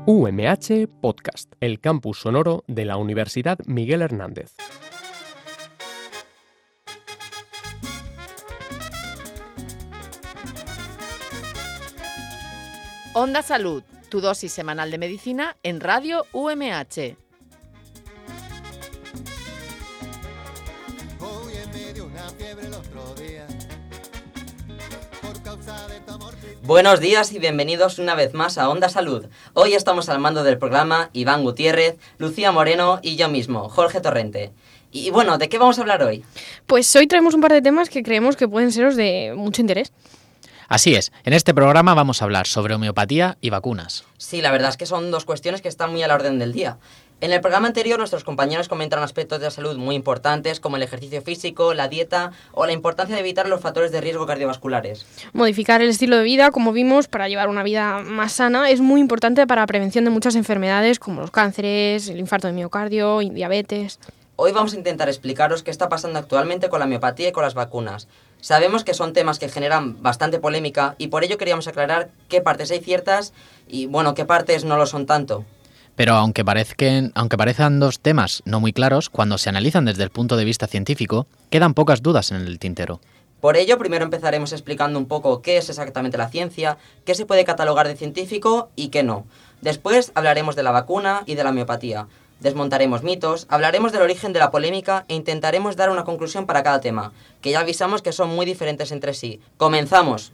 UMH Podcast, el campus sonoro de la Universidad Miguel Hernández. Onda Salud, tu dosis semanal de medicina en Radio UMH. Buenos días y bienvenidos una vez más a Onda Salud. Hoy estamos al mando del programa Iván Gutiérrez, Lucía Moreno y yo mismo, Jorge Torrente. Y bueno, ¿de qué vamos a hablar hoy? Pues hoy traemos un par de temas que creemos que pueden seros de mucho interés. Así es, en este programa vamos a hablar sobre homeopatía y vacunas. Sí, la verdad es que son dos cuestiones que están muy a la orden del día. En el programa anterior nuestros compañeros comentaron aspectos de la salud muy importantes como el ejercicio físico, la dieta o la importancia de evitar los factores de riesgo cardiovasculares. Modificar el estilo de vida, como vimos, para llevar una vida más sana es muy importante para la prevención de muchas enfermedades como los cánceres, el infarto de miocardio y diabetes. Hoy vamos a intentar explicaros qué está pasando actualmente con la homeopatía y con las vacunas. Sabemos que son temas que generan bastante polémica y por ello queríamos aclarar qué partes hay ciertas y, bueno, qué partes no lo son tanto. Pero aunque parezcan dos temas no muy claros, cuando se analizan desde el punto de vista científico, quedan pocas dudas en el tintero. Por ello, primero empezaremos explicando un poco qué es exactamente la ciencia, qué se puede catalogar de científico y qué no. Después hablaremos de la vacuna y de la homeopatía. Desmontaremos mitos, hablaremos del origen de la polémica e intentaremos dar una conclusión para cada tema, que ya avisamos que son muy diferentes entre sí. ¡Comenzamos!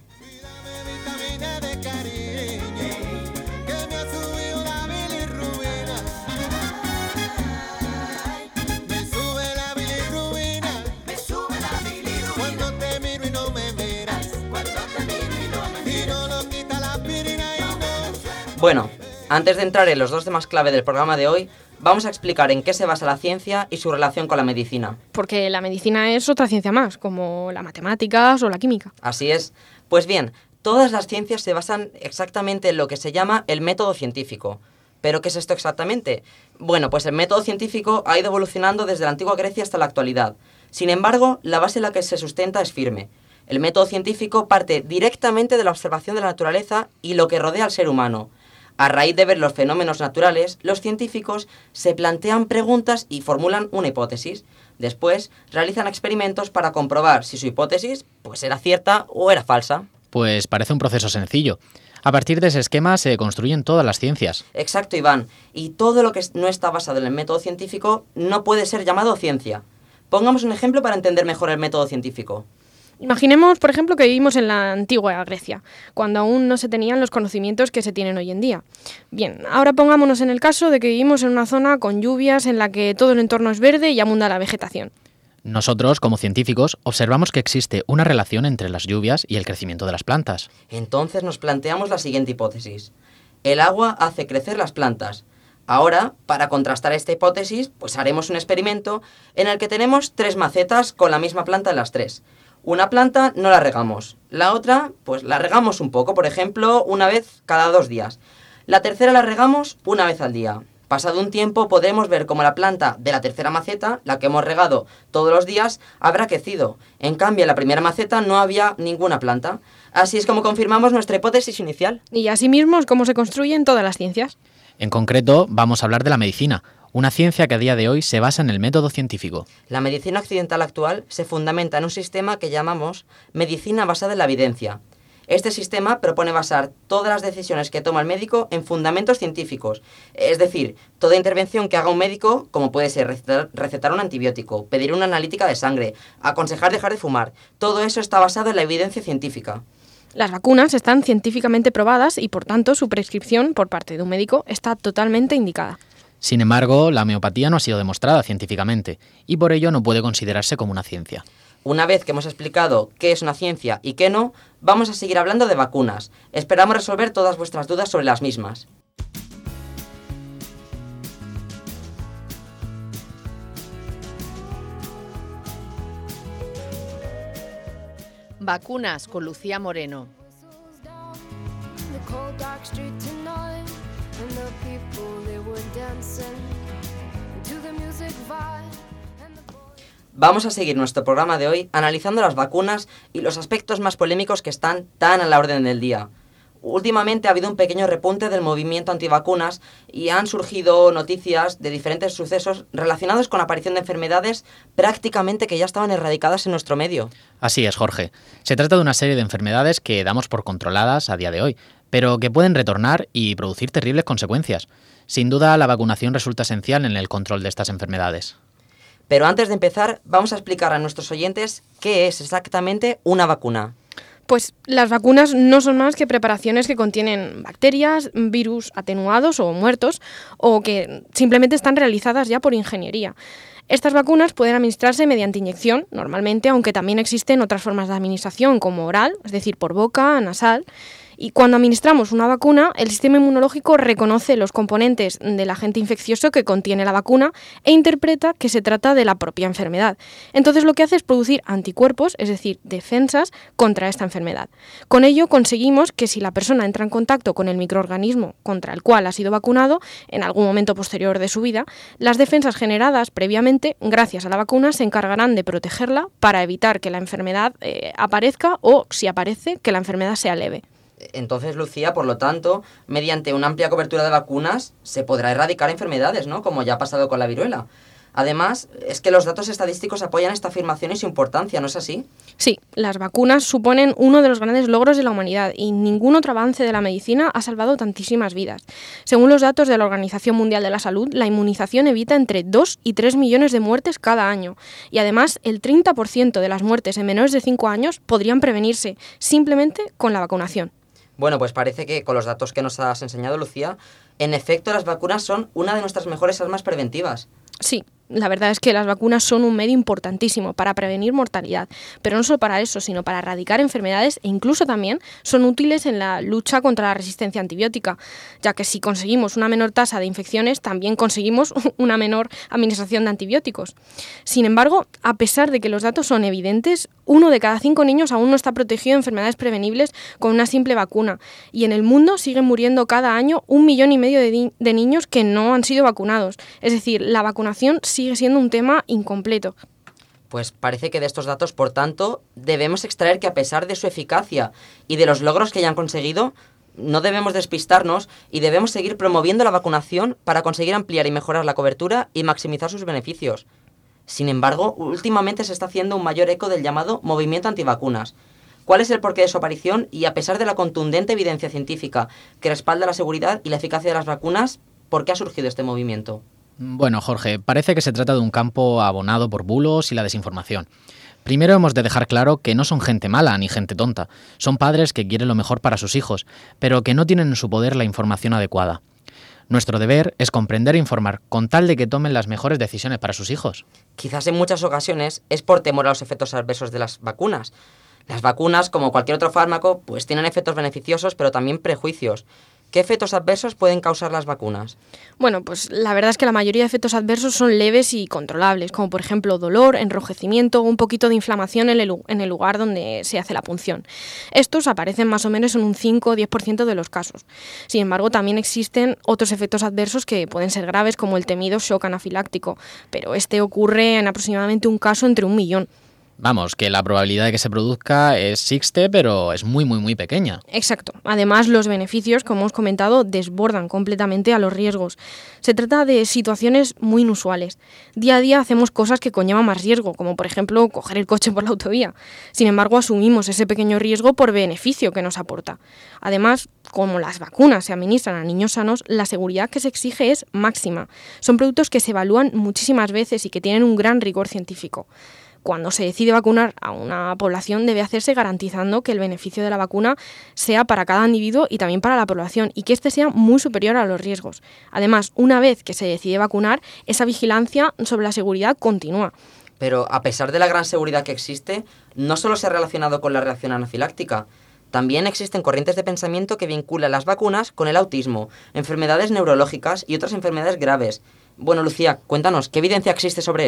Bueno, antes de entrar en los dos temas clave del programa de hoy, vamos a explicar en qué se basa la ciencia y su relación con la medicina. Porque la medicina es otra ciencia más, como las matemáticas o la química. Así es. Pues bien, todas las ciencias se basan exactamente en lo que se llama el método científico. ¿Pero qué es esto exactamente? Bueno, pues el método científico ha ido evolucionando desde la antigua Grecia hasta la actualidad. Sin embargo, la base en la que se sustenta es firme. El método científico parte directamente de la observación de la naturaleza y lo que rodea al ser humano. A raíz de ver los fenómenos naturales, los científicos se plantean preguntas y formulan una hipótesis. Después, realizan experimentos para comprobar si su hipótesis era cierta o era falsa. Pues parece un proceso sencillo. A partir de ese esquema se construyen todas las ciencias. Exacto, Iván. Y todo lo que no está basado en el método científico no puede ser llamado ciencia. Pongamos un ejemplo para entender mejor el método científico. Imaginemos, por ejemplo, que vivimos en la antigua Grecia, cuando aún no se tenían los conocimientos que se tienen hoy en día. Bien, ahora pongámonos en el caso de que vivimos en una zona con lluvias en la que todo el entorno es verde y abunda la vegetación. Nosotros, como científicos, observamos que existe una relación entre las lluvias y el crecimiento de las plantas. Entonces nos planteamos la siguiente hipótesis. El agua hace crecer las plantas. Ahora, para contrastar esta hipótesis, haremos un experimento en el que tenemos 3 macetas con la misma planta en las 3. Una planta no la regamos, la otra, la regamos un poco, por ejemplo, una vez cada 2 días. La tercera la regamos una vez al día. Pasado un tiempo podremos ver cómo la planta de la tercera maceta, la que hemos regado todos los días, habrá crecido. En cambio, en la primera maceta no había ninguna planta. Así es como confirmamos nuestra hipótesis inicial. Y asimismo es como se construyen todas las ciencias. En concreto, vamos a hablar de la medicina, una ciencia que a día de hoy se basa en el método científico. La medicina occidental actual se fundamenta en un sistema que llamamos medicina basada en la evidencia. Este sistema propone basar todas las decisiones que toma el médico en fundamentos científicos. Es decir, toda intervención que haga un médico, como puede ser recetar un antibiótico, pedir una analítica de sangre, aconsejar dejar de fumar, todo eso está basado en la evidencia científica. Las vacunas están científicamente probadas y, por tanto, su prescripción por parte de un médico está totalmente indicada. Sin embargo, la homeopatía no ha sido demostrada científicamente y por ello no puede considerarse como una ciencia. Una vez que hemos explicado qué es una ciencia y qué no, vamos a seguir hablando de vacunas. Esperamos resolver todas vuestras dudas sobre las mismas. Vacunas con Lucía Moreno. Vamos a seguir nuestro programa de hoy analizando las vacunas y los aspectos más polémicos que están tan a la orden del día. últimamente ha habido un pequeño repunte del movimiento antivacunas y han surgido noticias de diferentes sucesos relacionados con la aparición de enfermedades prácticamente que ya estaban erradicadas en nuestro medio. Así es, Jorge. Se trata de una serie de enfermedades que damos por controladas a día de hoy, pero que pueden retornar y producir terribles consecuencias. Sin duda, la vacunación resulta esencial en el control de estas enfermedades. Pero antes de empezar, vamos a explicar a nuestros oyentes qué es exactamente una vacuna. Pues las vacunas no son más que preparaciones que contienen bacterias, virus atenuados o muertos, o que simplemente están realizadas ya por ingeniería. Estas vacunas pueden administrarse mediante inyección, normalmente, aunque también existen otras formas de administración, como oral, es decir, por boca, nasal. Y cuando administramos una vacuna, el sistema inmunológico reconoce los componentes del agente infeccioso que contiene la vacuna e interpreta que se trata de la propia enfermedad. Entonces lo que hace es producir anticuerpos, es decir, defensas contra esta enfermedad. Con ello conseguimos que si la persona entra en contacto con el microorganismo contra el cual ha sido vacunado en algún momento posterior de su vida, las defensas generadas previamente, gracias a la vacuna, se encargarán de protegerla para evitar que la enfermedad aparezca o, si aparece, que la enfermedad sea leve. Entonces, Lucía, por lo tanto, mediante una amplia cobertura de vacunas se podrá erradicar enfermedades, ¿no? Como ya ha pasado con la viruela. Además, es que los datos estadísticos apoyan esta afirmación y su importancia, ¿no es así? Sí, las vacunas suponen uno de los grandes logros de la humanidad y ningún otro avance de la medicina ha salvado tantísimas vidas. Según los datos de la Organización Mundial de la Salud, la inmunización evita entre 2 y 3 millones de muertes cada año. Y además, el 30% de las muertes en menores de 5 años podrían prevenirse simplemente con la vacunación. Bueno, pues parece que con los datos que nos has enseñado, Lucía, en efecto las vacunas son una de nuestras mejores armas preventivas. Sí, la verdad es que las vacunas son un medio importantísimo para prevenir mortalidad, pero no solo para eso, sino para erradicar enfermedades e incluso también son útiles en la lucha contra la resistencia antibiótica, ya que si conseguimos una menor tasa de infecciones, también conseguimos una menor administración de antibióticos. Sin embargo, a pesar de que los datos son evidentes, 1 de cada 5 niños aún no está protegido de enfermedades prevenibles con una simple vacuna, y en el mundo siguen muriendo cada año 1,5 millones de niños que no han sido vacunados. Es decir, la vacunación sigue siendo un tema incompleto. Pues parece que de estos datos, por tanto, debemos extraer que a pesar de su eficacia y de los logros que ya han conseguido, no debemos despistarnos y debemos seguir promoviendo la vacunación para conseguir ampliar y mejorar la cobertura y maximizar sus beneficios. Sin embargo, últimamente se está haciendo un mayor eco del llamado movimiento antivacunas. ¿Cuál es el porqué de su aparición? Y a pesar de la contundente evidencia científica que respalda la seguridad y la eficacia de las vacunas, ¿por qué ha surgido este movimiento? Bueno, Jorge, parece que se trata de un campo abonado por bulos y la desinformación. Primero hemos de dejar claro que no son gente mala ni gente tonta. Son padres que quieren lo mejor para sus hijos, pero que no tienen en su poder la información adecuada. Nuestro deber es comprender e informar con tal de que tomen las mejores decisiones para sus hijos. Quizás en muchas ocasiones es por temor a los efectos adversos de las vacunas. Las vacunas, como cualquier otro fármaco, pues tienen efectos beneficiosos, pero también prejuicios. ¿Qué efectos adversos pueden causar las vacunas? Bueno, pues la verdad es que la mayoría de efectos adversos son leves y controlables, como por ejemplo dolor, enrojecimiento o un poquito de inflamación en el lugar donde se hace la punción. Estos aparecen más o menos en un 5 o 10% de los casos. Sin embargo, también existen otros efectos adversos que pueden ser graves, como el temido shock anafiláctico, pero este ocurre en aproximadamente un caso entre 1 millón. Vamos, que la probabilidad de que se produzca existe, pero es muy pequeña. Exacto. Además, los beneficios, como hemos comentado, desbordan completamente a los riesgos. Se trata de situaciones muy inusuales. Día a día hacemos cosas que conllevan más riesgo, como por ejemplo coger el coche por la autovía. Sin embargo, asumimos ese pequeño riesgo por beneficio que nos aporta. Además, como las vacunas se administran a niños sanos, la seguridad que se exige es máxima. Son productos que se evalúan muchísimas veces y que tienen un gran rigor científico. Cuando se decide vacunar a una población debe hacerse garantizando que el beneficio de la vacuna sea para cada individuo y también para la población y que éste sea muy superior a los riesgos. Además, una vez que se decide vacunar, esa vigilancia sobre la seguridad continúa. Pero a pesar de la gran seguridad que existe, no solo se ha relacionado con la reacción anafiláctica. También existen corrientes de pensamiento que vinculan las vacunas con el autismo, enfermedades neurológicas y otras enfermedades graves. Bueno, Lucía, cuéntanos, ¿qué evidencia existe sobre eso?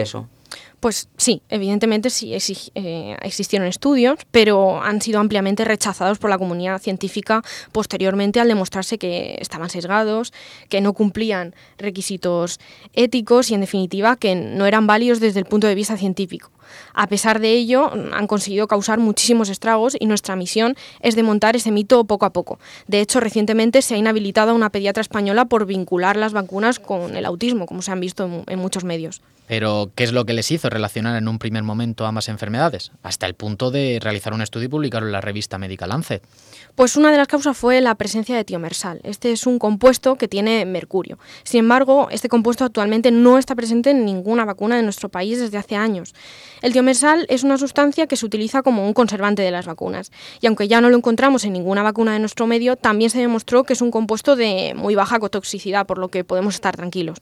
Pues sí, evidentemente sí existieron estudios, pero han sido ampliamente rechazados por la comunidad científica posteriormente al demostrarse que estaban sesgados, que no cumplían requisitos éticos y, en definitiva, que no eran válidos desde el punto de vista científico. A pesar de ello, han conseguido causar muchísimos estragos y nuestra misión es desmontar ese mito poco a poco. De hecho, recientemente se ha inhabilitado a una pediatra española por vincular las vacunas con el autismo, como se han visto en muchos medios. Pero, ¿qué es lo que les hizo relacionar en un primer momento ambas enfermedades? Hasta el punto de realizar un estudio y publicarlo en la revista médica Lancet. Pues una de las causas fue la presencia de tiomersal. Este es un compuesto que tiene mercurio. Sin embargo, este compuesto actualmente no está presente en ninguna vacuna de nuestro país desde hace años. El tiomersal es una sustancia que se utiliza como un conservante de las vacunas. Y aunque ya no lo encontramos en ninguna vacuna de nuestro medio, también se demostró que es un compuesto de muy baja toxicidad, por lo que podemos estar tranquilos.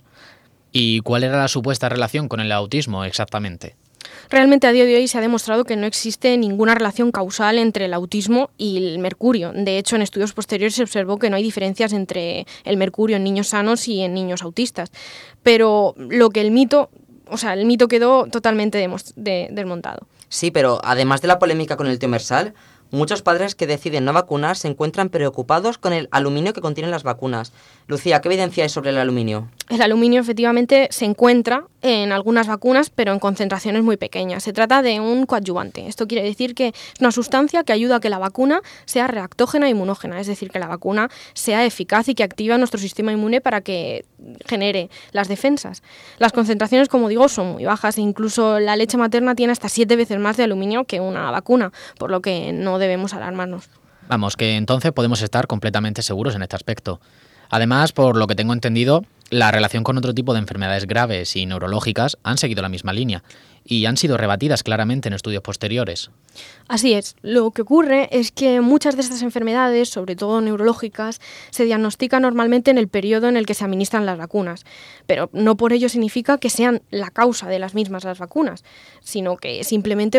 ¿Y cuál era la supuesta relación con el autismo exactamente? Realmente a día de hoy se ha demostrado que no existe ninguna relación causal entre el autismo y el mercurio. De hecho, en estudios posteriores se observó que no hay diferencias entre el mercurio en niños sanos y en niños autistas. Pero el mito quedó totalmente desmontado. Sí, pero además de la polémica con el tiomersal, muchos padres que deciden no vacunar se encuentran preocupados con el aluminio que contienen las vacunas. Lucía, ¿qué evidencia hay sobre el aluminio? El aluminio efectivamente se encuentra en algunas vacunas, pero en concentraciones muy pequeñas. Se trata de un coadyuvante. Esto quiere decir que es una sustancia que ayuda a que la vacuna sea reactógena e inmunógena, es decir, que la vacuna sea eficaz y que activa nuestro sistema inmune para que genere las defensas. Las concentraciones, como digo, son muy bajas e incluso la leche materna tiene hasta 7 veces más de aluminio que una vacuna, por lo que no debemos alarmarnos. Vamos, que entonces podemos estar completamente seguros en este aspecto. Además, por lo que tengo entendido, la relación con otro tipo de enfermedades graves y neurológicas han seguido la misma línea y han sido rebatidas claramente en estudios posteriores. Así es. Lo que ocurre es que muchas de estas enfermedades, sobre todo neurológicas, se diagnostican normalmente en el periodo en el que se administran las vacunas, pero no por ello significa que sean la causa de las mismas las vacunas, sino que simplemente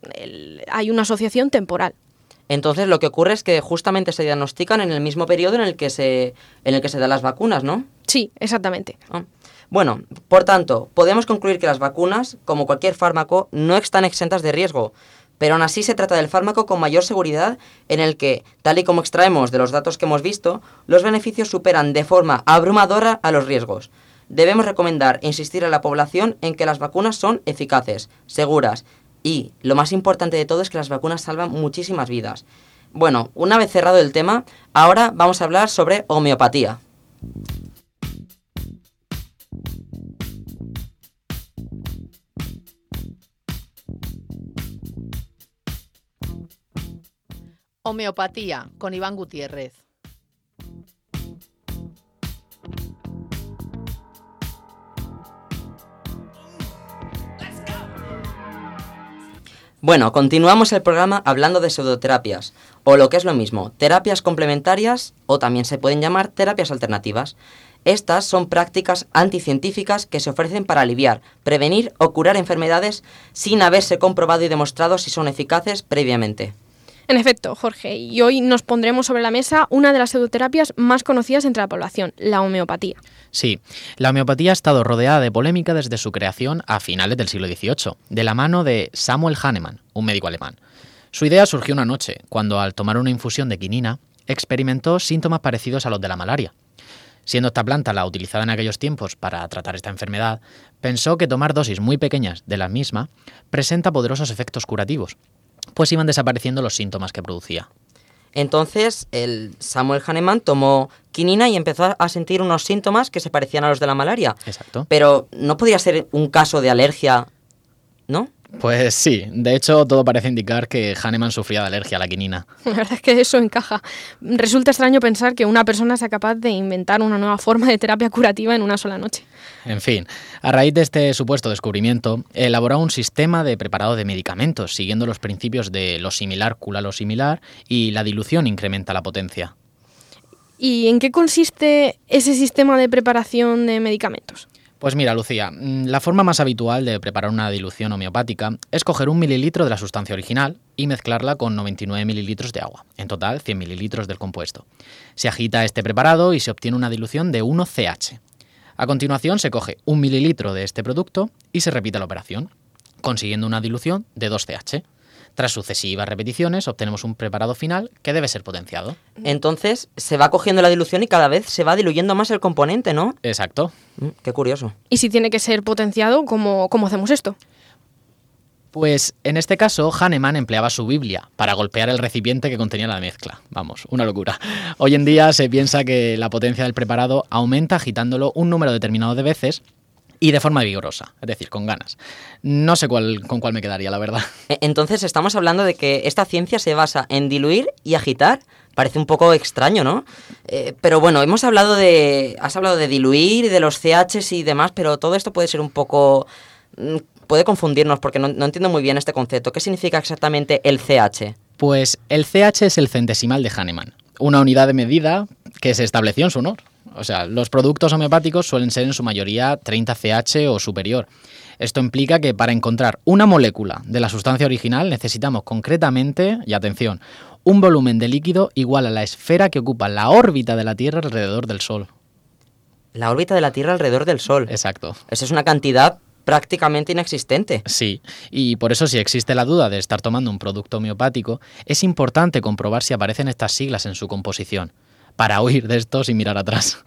hay una asociación temporal. Entonces lo que ocurre es que justamente se diagnostican en el mismo periodo en el que se dan las vacunas, ¿no? Sí, exactamente. Bueno, por tanto, podemos concluir que las vacunas, como cualquier fármaco, no están exentas de riesgo, pero aún así se trata del fármaco con mayor seguridad en el que, tal y como extraemos de los datos que hemos visto, los beneficios superan de forma abrumadora a los riesgos. Debemos recomendar e insistir a la población en que las vacunas son eficaces, seguras, y lo más importante de todo es que las vacunas salvan muchísimas vidas. Bueno, una vez cerrado el tema, ahora vamos a hablar sobre homeopatía. Homeopatía, con Iván Gutiérrez. Bueno, continuamos el programa hablando de pseudoterapias, o lo que es lo mismo, terapias complementarias o también se pueden llamar terapias alternativas. Estas son prácticas anticientíficas que se ofrecen para aliviar, prevenir o curar enfermedades sin haberse comprobado y demostrado si son eficaces previamente. En efecto, Jorge, y hoy nos pondremos sobre la mesa una de las pseudoterapias más conocidas entre la población, la homeopatía. Sí, la homeopatía ha estado rodeada de polémica desde su creación a finales del siglo XVIII, de la mano de Samuel Hahnemann, un médico alemán. Su idea surgió una noche, cuando al tomar una infusión de quinina, experimentó síntomas parecidos a los de la malaria. Siendo esta planta la utilizada en aquellos tiempos para tratar esta enfermedad, pensó que tomar dosis muy pequeñas de la misma presenta poderosos efectos curativos, pues iban desapareciendo los síntomas que producía. Entonces, el Samuel Hahnemann tomó quinina y empezó a sentir unos síntomas que se parecían a los de la malaria. Exacto. Pero no podía ser un caso de alergia, ¿no? Pues sí, de hecho todo parece indicar que Hahnemann sufría de alergia a la quinina. La verdad es que eso encaja. Resulta extraño pensar que una persona sea capaz de inventar una nueva forma de terapia curativa en una sola noche. En fin, a raíz de este supuesto descubrimiento, elaboró un sistema de preparado de medicamentos, siguiendo los principios de lo similar cura lo similar y la dilución incrementa la potencia. ¿Y en qué consiste ese sistema de preparación de medicamentos? Pues mira, Lucía, la forma más habitual de preparar una dilución homeopática es coger 1 mililitro de la sustancia original y mezclarla con 99 mililitros de agua, en total 100 mililitros del compuesto. Se agita este preparado y se obtiene una dilución de 1 CH. A continuación se coge 1 mililitro de este producto y se repite la operación, consiguiendo una dilución de 2CH. Tras sucesivas repeticiones obtenemos un preparado final que debe ser potenciado. Entonces se va cogiendo la dilución y cada vez se va diluyendo más el componente, ¿no? Exacto. Qué curioso. Y si tiene que ser potenciado, ¿cómo hacemos esto? Pues en este caso Hahnemann empleaba su Biblia para golpear el recipiente que contenía la mezcla. Vamos, una locura. Hoy en día se piensa que la potencia del preparado aumenta agitándolo un número determinado de veces y de forma vigorosa, es decir, con ganas. No sé con cuál me quedaría, la verdad. Entonces estamos hablando de que esta ciencia se basa en diluir y agitar. Parece un poco extraño, ¿no? Pero bueno, has hablado de diluir y de los CHs y demás, pero todo esto puede ser un poco... puede confundirnos porque no entiendo muy bien este concepto. ¿Qué significa exactamente el CH? Pues el CH es el centesimal de Hahnemann, una unidad de medida que se estableció en su honor. O sea, los productos homeopáticos suelen ser en su mayoría 30 CH o superior. Esto implica que para encontrar una molécula de la sustancia original necesitamos concretamente, y atención, un volumen de líquido igual a la esfera que ocupa la órbita de la Tierra alrededor del Sol. La órbita de la Tierra alrededor del Sol. Exacto. Esa es una cantidad prácticamente inexistente. Sí, y por eso si existe la duda de estar tomando un producto homeopático, es importante comprobar si aparecen estas siglas en su composición, para huir de esto sin mirar atrás.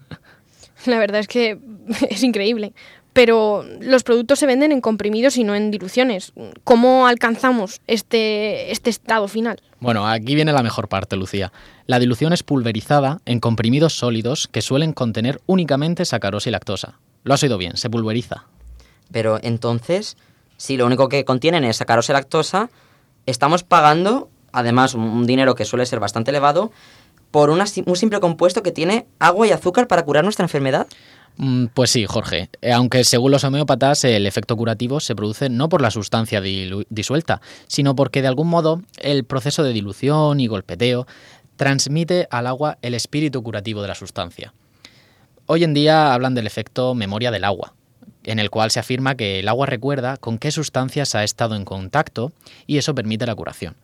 La verdad es que es increíble. Pero los productos se venden en comprimidos y no en diluciones. ¿Cómo alcanzamos este estado final? Bueno, aquí viene la mejor parte, Lucía. La dilución es pulverizada en comprimidos sólidos que suelen contener únicamente sacarosa y lactosa. Lo has oído bien, se pulveriza. Pero entonces, si lo único que contienen es sacarosa y lactosa, estamos pagando, además, un dinero que suele ser bastante elevado, por un simple compuesto que tiene agua y azúcar para curar nuestra enfermedad. Pues sí, Jorge. Aunque según los homeópatas el efecto curativo se produce no por la sustancia disuelta, sino porque de algún modo el proceso de dilución y golpeteo transmite al agua el espíritu curativo de la sustancia. Hoy en día hablan del efecto memoria del agua, en el cual se afirma que el agua recuerda con qué sustancias ha estado en contacto y eso permite la curación.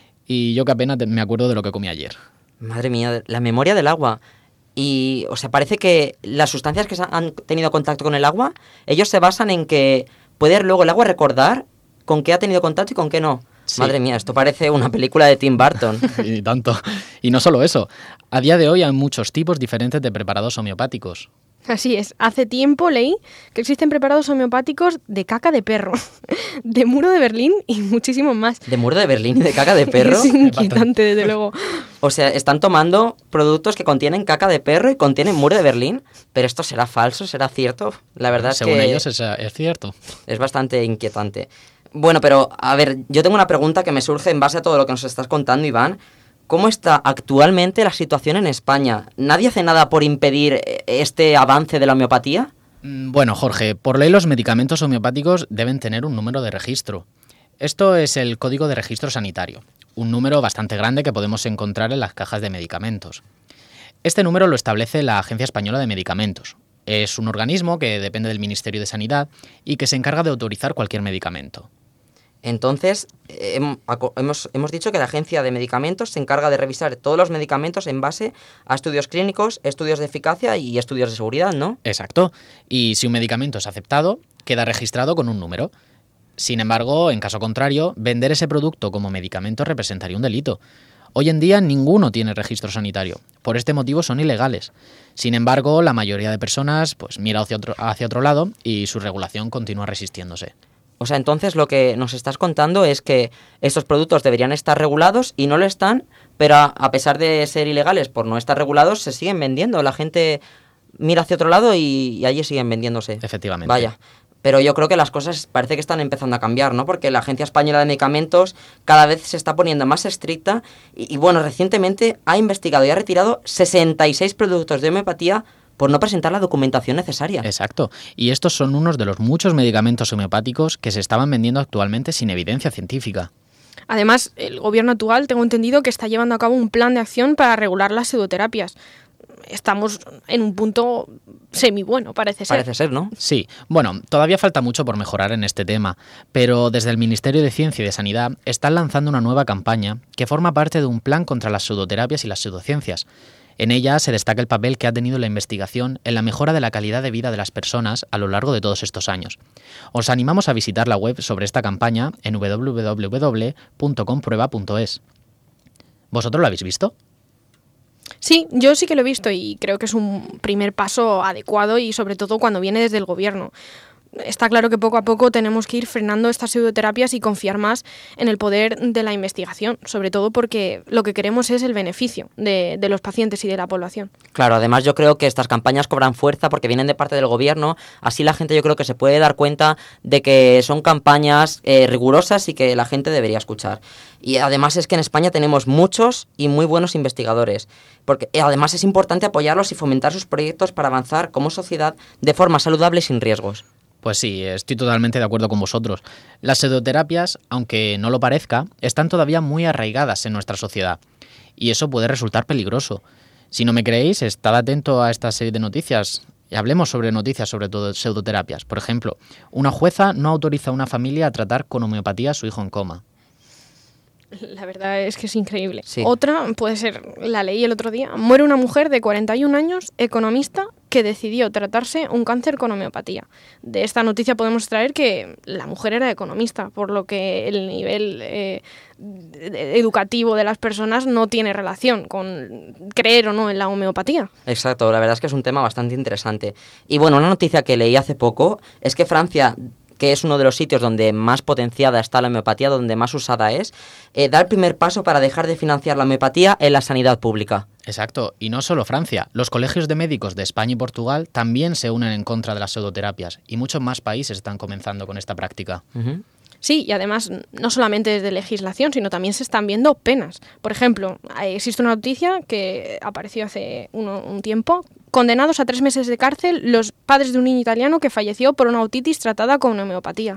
Y yo que apenas me acuerdo de lo que comí ayer. Madre mía, la memoria del agua. Y, o sea, parece que las sustancias que han tenido contacto con el agua, ellos se basan en que puede luego el agua recordar con qué ha tenido contacto y con qué no. Sí. Madre mía, esto parece una película de Tim Burton. Y tanto. Y no solo eso. A día de hoy hay muchos tipos diferentes de preparados homeopáticos. Así es. Hace tiempo leí que existen preparados homeopáticos de caca de perro, de muro de Berlín y muchísimos más. ¿De muro de Berlín y de caca de perro? Es inquietante, desde luego. O sea, están tomando productos que contienen caca de perro y contienen muro de Berlín, pero ¿esto será falso? ¿Será cierto? La verdad Según es que... ellos es cierto. Es bastante inquietante. Bueno, pero, a ver, yo tengo una pregunta que me surge en base a todo lo que nos estás contando, Iván. ¿Cómo está actualmente la situación en España? ¿Nadie hace nada por impedir este avance de la homeopatía? Bueno, Jorge, por ley los medicamentos homeopáticos deben tener un número de registro. Esto es el Código de Registro Sanitario, un número bastante grande que podemos encontrar en las cajas de medicamentos. Este número lo establece la Agencia Española de Medicamentos. Es un organismo que depende del Ministerio de Sanidad y que se encarga de autorizar cualquier medicamento. Entonces, hemos dicho que la Agencia de Medicamentos se encarga de revisar todos los medicamentos en base a estudios clínicos, estudios de eficacia y estudios de seguridad, ¿no? Exacto. Y si un medicamento es aceptado, queda registrado con un número. Sin embargo, en caso contrario, vender ese producto como medicamento representaría un delito. Hoy en día ninguno tiene registro sanitario. Por este motivo son ilegales. Sin embargo, la mayoría de personas pues mira hacia otro lado y su regulación continúa resistiéndose. O sea, entonces lo que nos estás contando es que estos productos deberían estar regulados y no lo están, pero a pesar de ser ilegales por no estar regulados, se siguen vendiendo. La gente mira hacia otro lado y allí siguen vendiéndose. Efectivamente. Vaya. Pero yo creo que las cosas parece que están empezando a cambiar, ¿no? Porque la Agencia Española de Medicamentos cada vez se está poniendo más estricta y bueno, recientemente ha investigado y ha retirado 66 productos de homeopatía por no presentar la documentación necesaria. Exacto. Y estos son unos de los muchos medicamentos homeopáticos que se estaban vendiendo actualmente sin evidencia científica. Además, el gobierno actual, tengo entendido que está llevando a cabo un plan de acción para regular las pseudoterapias. Estamos en un punto semi-bueno, parece ser. Parece ser, ¿no? Sí. Bueno, todavía falta mucho por mejorar en este tema, pero desde el Ministerio de Ciencia y de Sanidad están lanzando una nueva campaña que forma parte de un plan contra las pseudoterapias y las pseudociencias. En ella se destaca el papel que ha tenido la investigación en la mejora de la calidad de vida de las personas a lo largo de todos estos años. Os animamos a visitar la web sobre esta campaña en www.comprueba.es. ¿Vosotros lo habéis visto? Sí, yo sí que lo he visto y creo que es un primer paso adecuado y sobre todo cuando viene desde el gobierno. Está claro que poco a poco tenemos que ir frenando estas pseudoterapias y confiar más en el poder de la investigación, sobre todo porque lo que queremos es el beneficio de los pacientes y de la población. Claro, además yo creo que estas campañas cobran fuerza porque vienen de parte del gobierno, así la gente yo creo que se puede dar cuenta de que son campañas rigurosas y que la gente debería escuchar. Y además es que en España tenemos muchos y muy buenos investigadores, porque además es importante apoyarlos y fomentar sus proyectos para avanzar como sociedad de forma saludable y sin riesgos. Pues sí, estoy totalmente de acuerdo con vosotros. Las pseudoterapias, aunque no lo parezca, están todavía muy arraigadas en nuestra sociedad. Y eso puede resultar peligroso. Si no me creéis, estad atento a esta serie de noticias. Y hablemos sobre noticias, sobre todo pseudoterapias. Por ejemplo, una jueza no autoriza a una familia a tratar con homeopatía a su hijo en coma. La verdad es que es increíble. Sí. Otra puede ser, la leí el otro día, muere una mujer de 41 años, economista, que decidió tratarse un cáncer con homeopatía. De esta noticia podemos extraer que la mujer era economista, por lo que el nivel educativo de las personas no tiene relación con creer o no en la homeopatía. Exacto, la verdad es que es un tema bastante interesante. Y bueno, una noticia que leí hace poco es que Francia, que es uno de los sitios donde más potenciada está la homeopatía, donde más usada es, da el primer paso para dejar de financiar la homeopatía en la sanidad pública. Exacto, y no solo Francia. Los colegios de médicos de España y Portugal también se unen en contra de las pseudoterapias y muchos más países están comenzando con esta práctica. Uh-huh. Sí, y además no solamente desde legislación, sino también se están viendo penas. Por ejemplo, existe una noticia que apareció hace un tiempo. Condenados a 3 meses de cárcel los padres de un niño italiano que falleció por una otitis tratada con homeopatía.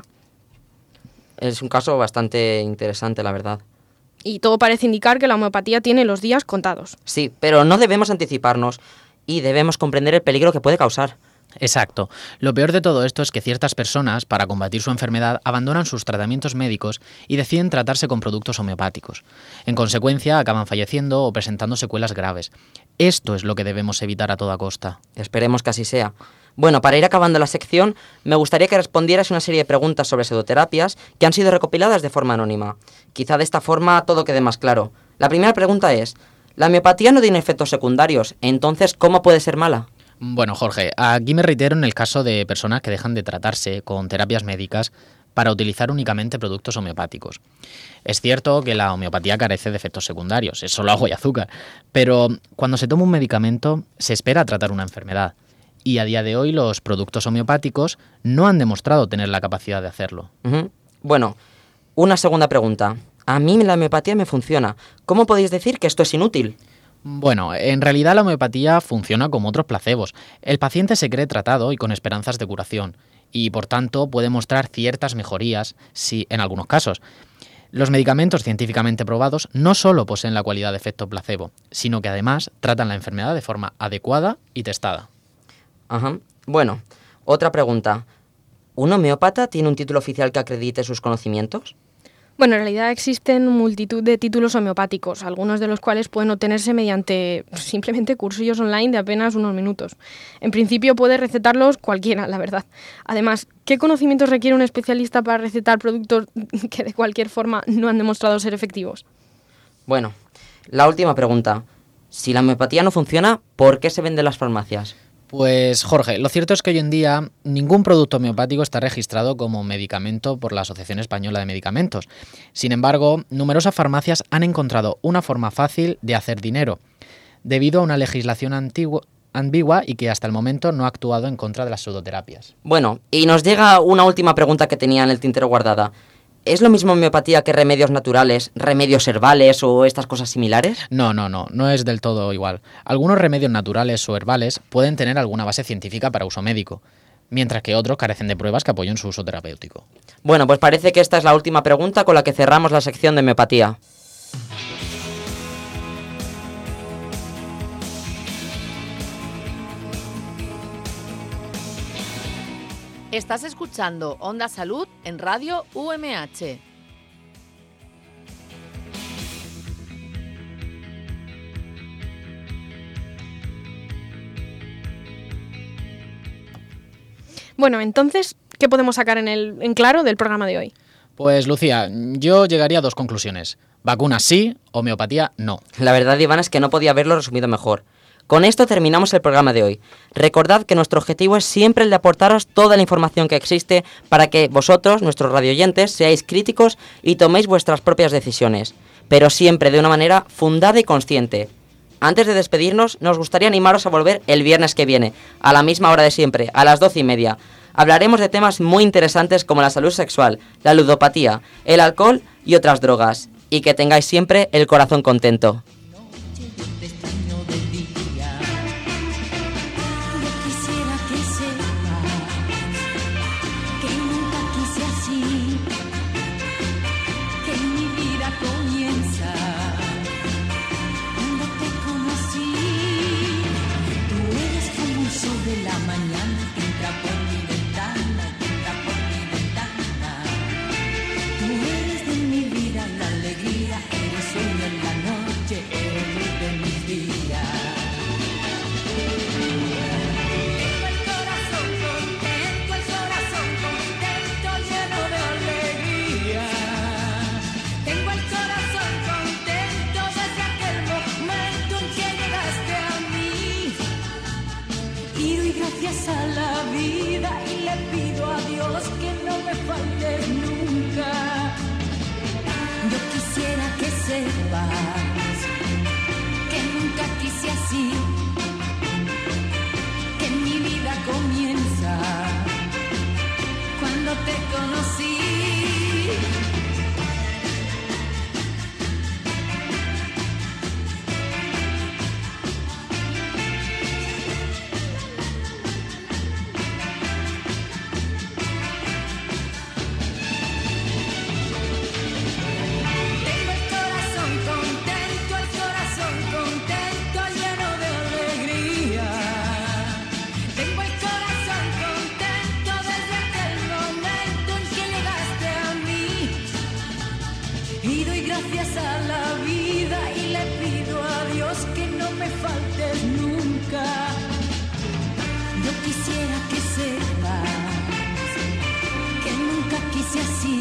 Es un caso bastante interesante, la verdad. Y todo parece indicar que la homeopatía tiene los días contados. Sí, pero no debemos anticiparnos y debemos comprender el peligro que puede causar. Exacto. Lo peor de todo esto es que ciertas personas, para combatir su enfermedad, abandonan sus tratamientos médicos y deciden tratarse con productos homeopáticos. En consecuencia, acaban falleciendo o presentando secuelas graves. Esto es lo que debemos evitar a toda costa. Esperemos que así sea. Bueno, para ir acabando la sección, me gustaría que respondieras una serie de preguntas sobre pseudoterapias que han sido recopiladas de forma anónima. Quizá de esta forma todo quede más claro. La primera pregunta es, ¿la homeopatía no tiene efectos secundarios? Entonces, ¿cómo puede ser mala? Bueno, Jorge, aquí me reitero en el caso de personas que dejan de tratarse con terapias médicas para utilizar únicamente productos homeopáticos. Es cierto que la homeopatía carece de efectos secundarios, es solo agua y azúcar, pero cuando se toma un medicamento se espera tratar una enfermedad. Y a día de hoy los productos homeopáticos no han demostrado tener la capacidad de hacerlo. Uh-huh. Bueno, una segunda pregunta. A mí la homeopatía me funciona. ¿Cómo podéis decir que esto es inútil? Bueno, en realidad la homeopatía funciona como otros placebos. El paciente se cree tratado y con esperanzas de curación, y por tanto puede mostrar ciertas mejorías, sí, en algunos casos. Los medicamentos científicamente probados no solo poseen la cualidad de efecto placebo, sino que además tratan la enfermedad de forma adecuada y testada. Ajá. Bueno, otra pregunta. ¿Un homeópata tiene un título oficial que acredite sus conocimientos? Bueno, en realidad existen multitud de títulos homeopáticos, algunos de los cuales pueden obtenerse mediante simplemente cursillos online de apenas unos minutos. En principio puede recetarlos cualquiera, la verdad. Además, ¿qué conocimientos requiere un especialista para recetar productos que de cualquier forma no han demostrado ser efectivos? Bueno, la última pregunta. Si la homeopatía no funciona, ¿por qué se vende en las farmacias? Pues Jorge, lo cierto es que hoy en día ningún producto homeopático está registrado como medicamento por la Asociación Española de Medicamentos. Sin embargo, numerosas farmacias han encontrado una forma fácil de hacer dinero, debido a una legislación ambigua y que hasta el momento no ha actuado en contra de las pseudoterapias. Bueno, y nos llega una última pregunta que tenía en el tintero guardada. ¿Es lo mismo homeopatía que remedios naturales, remedios herbales o estas cosas similares? No es del todo igual. Algunos remedios naturales o herbales pueden tener alguna base científica para uso médico, mientras que otros carecen de pruebas que apoyen su uso terapéutico. Bueno, pues parece que esta es la última pregunta con la que cerramos la sección de homeopatía. Estás escuchando Onda Salud en Radio UMH. Bueno, entonces, ¿qué podemos sacar en claro del programa de hoy? Pues Lucía, yo llegaría a 2 conclusiones. Vacunas sí, homeopatía no. La verdad, Iván, es que no podía haberlo resumido mejor. Con esto terminamos el programa de hoy. Recordad que nuestro objetivo es siempre el de aportaros toda la información que existe para que vosotros, nuestros radioyentes, seáis críticos y toméis vuestras propias decisiones, pero siempre de una manera fundada y consciente. Antes de despedirnos, nos gustaría animaros a volver el viernes que viene, a la misma hora de siempre, a las 12:30. Hablaremos de temas muy interesantes como la salud sexual, la ludopatía, el alcohol y otras drogas. Y que tengáis siempre el corazón contento. Gracias a la vida y le pido a Dios que no me faltes nunca. Yo quisiera que sepas que nunca quise así, que mi vida comienza cuando te conocí. Gracias a la vida y le pido a Dios que no me faltes nunca. Yo quisiera que sepas que nunca quise así,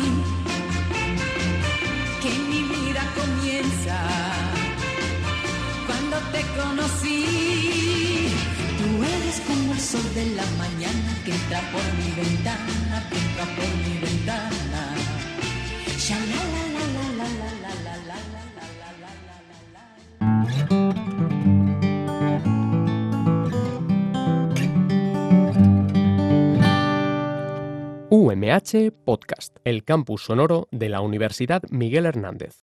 que mi vida comienza cuando te conocí. Tú eres como el sol de la mañana que entra por mi ventana, que entra por mi ventana. UMH Podcast, el campus sonoro de la Universidad Miguel Hernández.